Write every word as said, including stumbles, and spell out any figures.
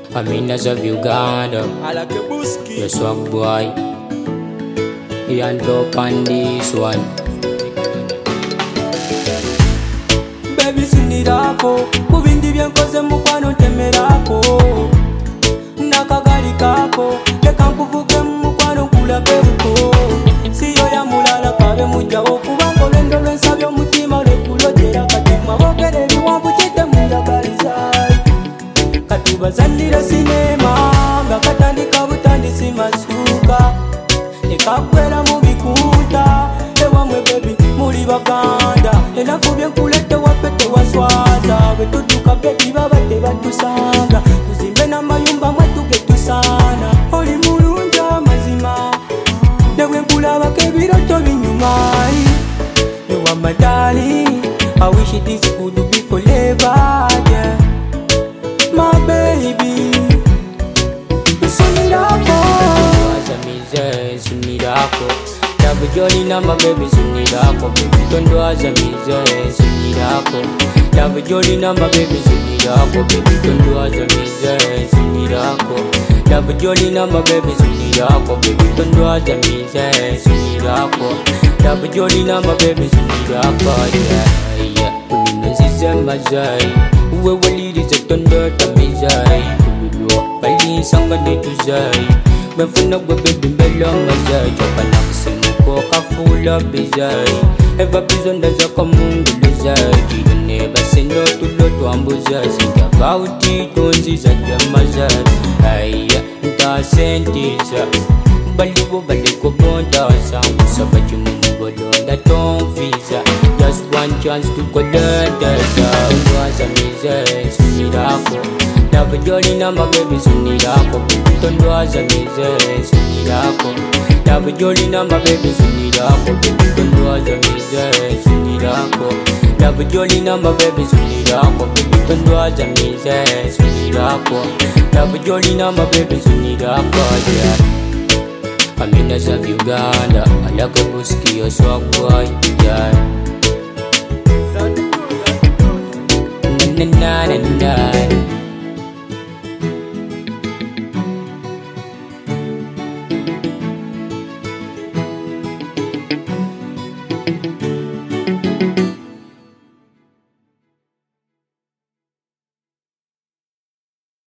Aminas of Uganda, I like a busky. your swag boy. He and top on this one. Baby sinirako, kubindi byenkoze mukwano temerako. Nakagali kako, leka nkuvuge mukwano nkulabe buko. Siyo ya mulala kabe mujjawo kubanga olwendo lwensabye omutima lwekulotera kati mwabogere ebiwanvu kidde munjagaliza. Kati bazanira sinema nga katandika butandisi masuka ekakwera mu bikuta ewamwe bebi muli baganda enafu byenkulette waffe tewaswaza bwe tudduka bebi baba tebatusanga tuzimbe n'amayumba mwettu ge tusaana oli mulungi amazima ne bwe nkulabako ebiroto binyuma. You are my darling, I wish this could be forever, yeah. My baby, sunirako Azamize sunirako Love jolly na my baby sunirako Baby tondo azamize sunirako Love jolly na my baby sunirako Baby tondo azamize sunirako Love jolly na my baby sunirako Baby tondo azamize sunirako Love jolly na my baby sunirako Yeah, yeah Kulino nzize mazai Uwe walirize tondo tamizai Kulilo bali sanga netuzai Mefuna gwe baby mbelo mazai Jokana kusimuko kafula bizai Eva bizonda zaka mungu lizai Kidone baseno tulo tuambuza Singa bauti tonzi za jamazai Aya nta sentiza Balibo baliko bonda Sangu sabaji mungu bolonda tonfiza Just one chance to kolenda Sangu azamize sunirako Love jolly na my baby sunirako Baby tondo azamize sunirako Love jolly na my baby sunirako Baby tondo azamize sunirako Love jolly na my baby sunirako Baby tondo azamize sunirako Love jolly na my baby sunirako Yeah Aminas of Uganda, I like a busky, your swag boy, yeah. Na na na na na.